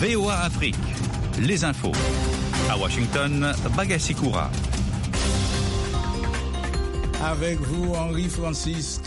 VOA Afrique, les infos. À Washington, Bagassi-Koura. Avec vous, Henri Francisque.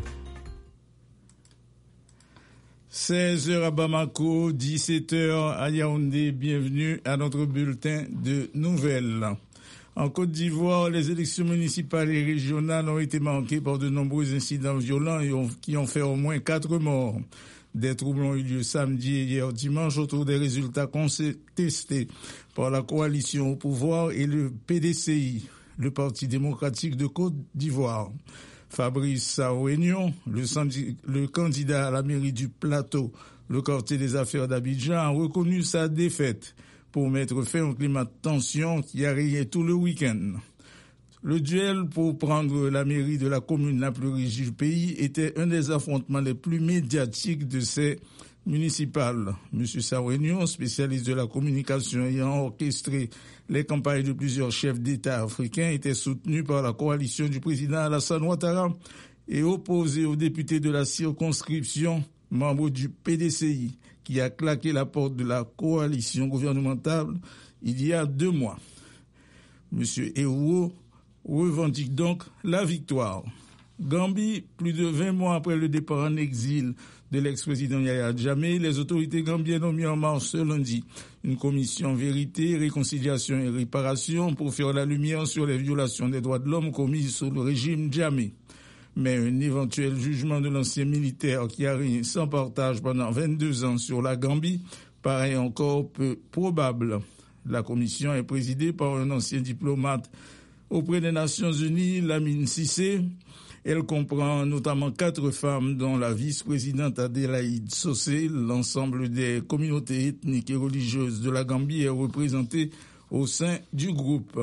16h à Bamako, 17h à Yaoundé. Bienvenue à notre bulletin de nouvelles. En Côte d'Ivoire, les élections municipales et régionales ont été marquées par de nombreux incidents violents qui ont fait au moins 4 morts. Des troubles ont eu lieu samedi et hier dimanche autour des résultats contestés par la coalition au pouvoir et le PDCI, le Parti démocratique de Côte d'Ivoire. Fabrice Saouenion, le candidat à la mairie du Plateau, le quartier des affaires d'Abidjan, a reconnu sa défaite pour mettre fin au climat de tension qui a régné tout le week-end. Le duel pour prendre la mairie de la commune la plus riche du pays était un des affrontements les plus médiatiques de ces municipales. M. Saouenion, spécialiste de la communication ayant orchestré les campagnes de plusieurs chefs d'État africains, était soutenu par la coalition du président Alassane Ouattara et opposé au député de la circonscription, membre du PDCI, qui a claqué la porte de la coalition gouvernementale il y a 2 mois. M. Ewo revendique donc la victoire. Gambie, plus de 20 mois après le départ en exil de l'ex-président Yahya Jammeh, les autorités gambiennes ont mis en marche ce lundi une commission vérité, réconciliation et réparation pour faire la lumière sur les violations des droits de l'homme commises sous le régime Jammeh. Mais un éventuel jugement de l'ancien militaire qui a régné sans partage pendant 22 ans sur la Gambie paraît encore peu probable. La commission est présidée par un ancien diplomate auprès des Nations Unies, Lamine Cissé. Elle comprend notamment 4 femmes, dont la vice-présidente Adélaïde Sosé. L'ensemble des communautés ethniques et religieuses de la Gambie est représenté au sein du groupe.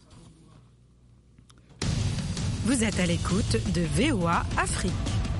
Vous êtes à l'écoute de VOA Afrique.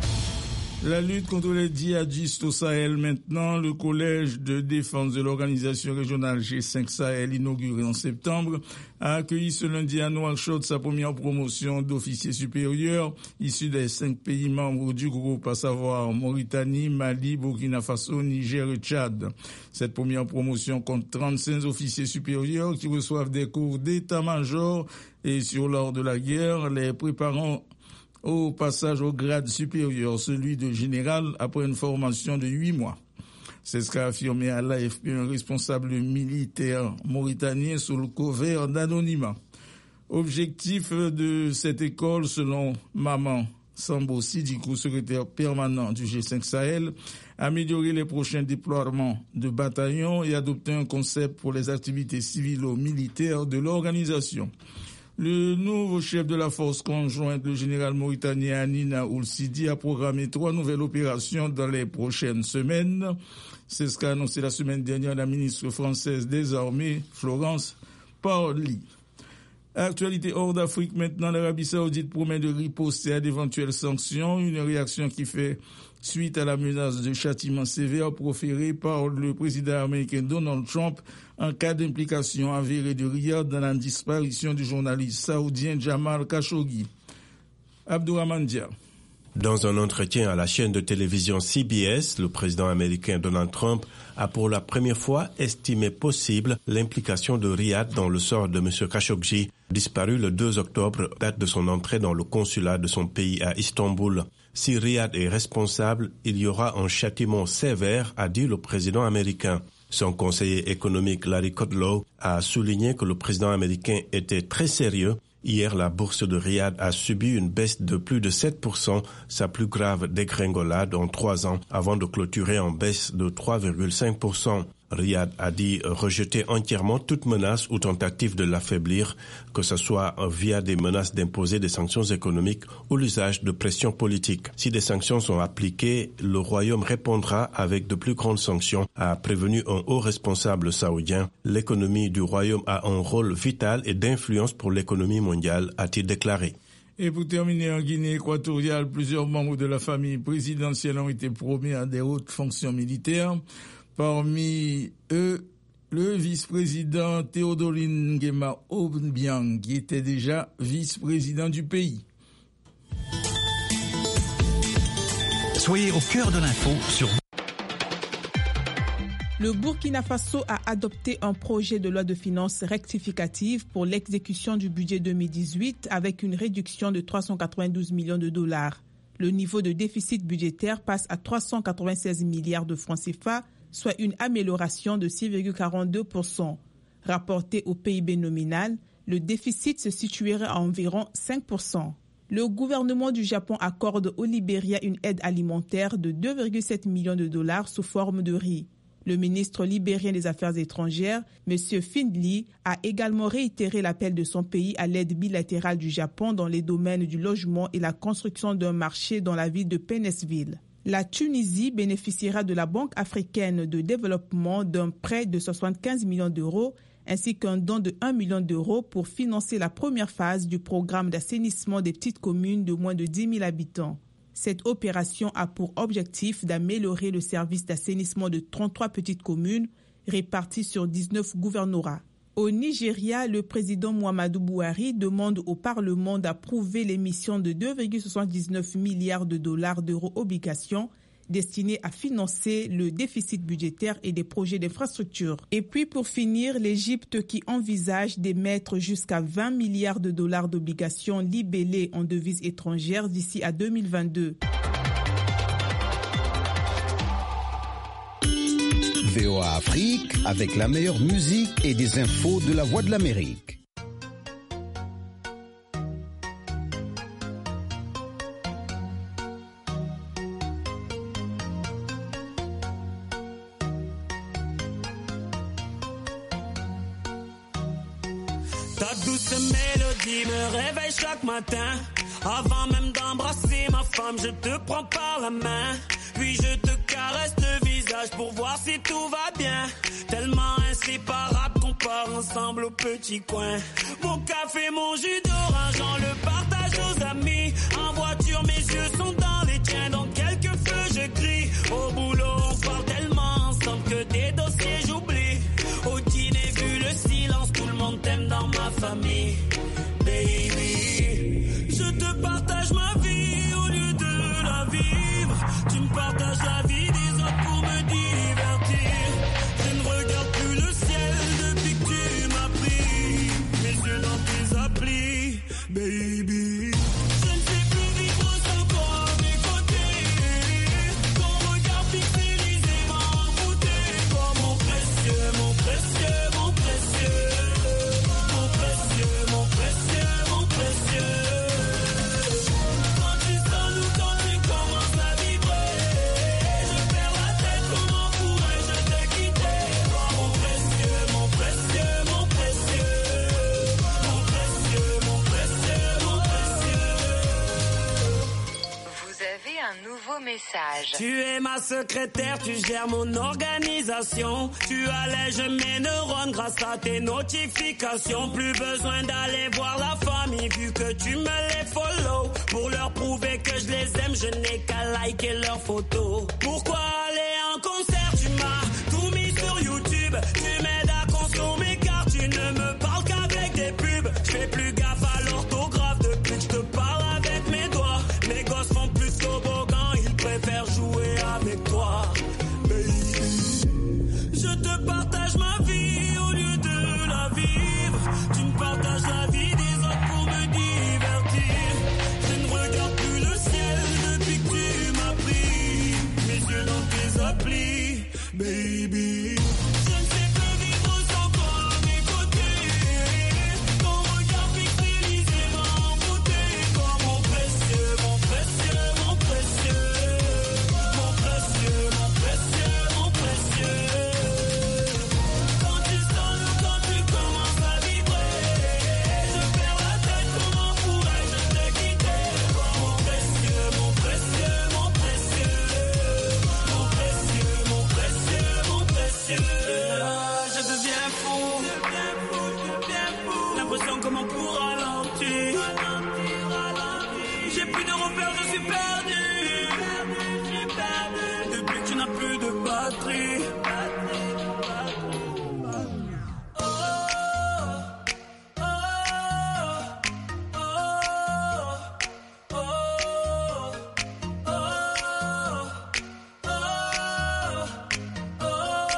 La lutte contre les djihadistes au Sahel maintenant. Le collège de défense de l'organisation régionale G5 Sahel, inauguré en septembre, a accueilli ce lundi à Nouakchott sa première promotion d'officiers supérieurs issus des 5 pays membres du groupe, à savoir Mauritanie, Mali, Burkina Faso, Niger et Tchad. Cette première promotion compte 35 officiers supérieurs qui reçoivent des cours d'état-major et sur l'ordre de la guerre, les préparant au passage au grade supérieur, celui de général, après une formation de 8 mois. C'est ce qu'a affirmé à l'AFP un responsable militaire mauritanien sous le couvert d'anonymat. Objectif de cette école, selon Maman Sambo Sidikou, secrétaire permanent du G5 Sahel, améliorer les prochains déploiements de bataillons et adopter un concept pour les activités civilo-militaires de l'organisation. Le nouveau chef de la force conjointe, le général mauritanien Anina Oulsidi, a programmé 3 nouvelles opérations dans les prochaines semaines. C'est ce qu'a annoncé la semaine dernière la ministre française des Armées, Florence Parly. Actualité hors d'Afrique maintenant, l'Arabie Saoudite promet de riposter à d'éventuelles sanctions, une réaction qui fait suite à la menace de châtiment sévère proférée par le président américain Donald Trump en cas d'implication avérée de Riyad dans la disparition du journaliste saoudien Jamal Khashoggi. Abdourahmane Dia. Dans un entretien à la chaîne de télévision CBS, le président américain Donald Trump a pour la première fois estimé possible l'implication de Riyad dans le sort de M. Khashoggi, disparu le 2 octobre, date de son entrée dans le consulat de son pays à Istanbul. Si Riyad est responsable, il y aura un châtiment sévère, a dit le président américain. Son conseiller économique Larry Kudlow a souligné que le président américain était très sérieux. Hier, la bourse de Riyad a subi une baisse de plus de 7%, sa plus grave dégringolade en 3 ans, avant de clôturer en baisse de 3,5%. Riyad a dit rejeter entièrement toute menace ou tentative de l'affaiblir, que ce soit via des menaces d'imposer des sanctions économiques ou l'usage de pression politique. Si des sanctions sont appliquées, le Royaume répondra avec de plus grandes sanctions, a prévenu un haut responsable saoudien. L'économie du Royaume a un rôle vital et d'influence pour l'économie mondiale, a-t-il déclaré. Et pour terminer, en Guinée équatoriale, plusieurs membres de la famille présidentielle ont été promus à des hautes fonctions militaires. Parmi eux, le vice-président Théodoline Nguema Obiang, qui était déjà vice-président du pays. Soyez au cœur de l'info sur Le Burkina Faso a adopté un projet de loi de finances rectificative pour l'exécution du budget 2018 avec une réduction de 392 millions de dollars. Le niveau de déficit budgétaire passe à 396 milliards de francs CFA, soit une amélioration de 6,42%. Rapporté au PIB nominal, le déficit se situerait à environ 5%. Le gouvernement du Japon accorde au Libéria une aide alimentaire de 2,7 millions de dollars sous forme de riz. Le ministre libérien des Affaires étrangères, M. Findley, a également réitéré l'appel de son pays à l'aide bilatérale du Japon dans les domaines du logement et la construction d'un marché dans la ville de Pennesville. La Tunisie bénéficiera de la Banque africaine de développement d'un prêt de 75 millions d'euros ainsi qu'un don de 1 million d'euros pour financer la première phase du programme d'assainissement des petites communes de moins de 10 000 habitants. Cette opération a pour objectif d'améliorer le service d'assainissement de 33 petites communes réparties sur 19 gouvernorats. Au Nigeria, le président Muhammadu Buhari demande au Parlement d'approuver l'émission de 2,79 milliards de dollars d'euro-obligations destinées à financer le déficit budgétaire et des projets d'infrastructure. Et puis pour finir, l'Égypte qui envisage d'émettre jusqu'à 20 milliards de dollars d'obligations libellées en devises étrangères d'ici à 2022. VOA Afrique avec la meilleure musique et des infos de la Voix de l'Amérique. Ta douce mélodie me réveille chaque matin. Avant même d'embrasser ma femme, je te prends par la main. Puis je te caresse le visage pour voir si tout va bien. Tellement inséparable qu'on part ensemble au petit coin. Mon café, mon jus d'orange, on le partage aux amis. En voiture, mes yeux sont dans les tiens. Dans quelques feux, je crie. Au boulot, on parle tellement ensemble que des dossiers j'oublie. Au dîner, vu le silence, tout le monde t'aime dans ma famille. Baby, je te partage ma vie au lieu de la vivre. Tu me partages la vie des autres pour me divertir. Je ne regarde plus le ciel depuis que tu m'as pris. Mes yeux dans tes applis, baby. Je ne sais plus vivre sans toi à mes côtés. Ton regard fixé, lisé, m'a envoûté. Toi mon précieux, mon précieux, mon précieux. Mon précieux, mon précieux, mon précieux. Quand tu sors nous, quand tu commences à vibrer, je perds la tête, comment pourrais-je te quitter? Toi mon précieux, mon précieux, mon précieux. Mon précieux, mon précieux, mon précieux. Vous avez un nouveau message. Tu es ma secrétaire, tu gères mon organisation. Tu allèges mes neurones grâce à tes notifications. Plus besoin d'aller voir la famille vu que tu me les follow. Pour leur prouver que je les aime, je n'ai qu'à liker leurs photos. Pourquoi aller en concert? Tu m'as tout mis sur YouTube. Tu m'aides à consommer car tu ne me parles qu'avec des pubs. Je fais plus gaffe à l'orthographe depuis que je te parle avec mes doigts. Mes gosses font plus toboggan, ils préfèrent jouer avec toi. Baby, je te partage ma vie au lieu de la vivre. Tu me partages la vie des autres pour me divertir. Je ne regarde plus le ciel depuis que tu m'as pris. Mes yeux dans tes applis, baby. Je ne sais plus vivre sans toi à mes côtés. Ton regard fixé, lisé, m'a envoûté. Toi mon précieux, mon précieux, mon précieux. Mon précieux, mon précieux, mon précieux. Quand tu sors nous, quand tu commences à vibrer, je perds la tête, comment pourrais-je te quitter? Toi mon précieux, mon précieux, mon précieux. Mon précieux, mon précieux, mon précieux. Je deviens fou, l'impression comment pourra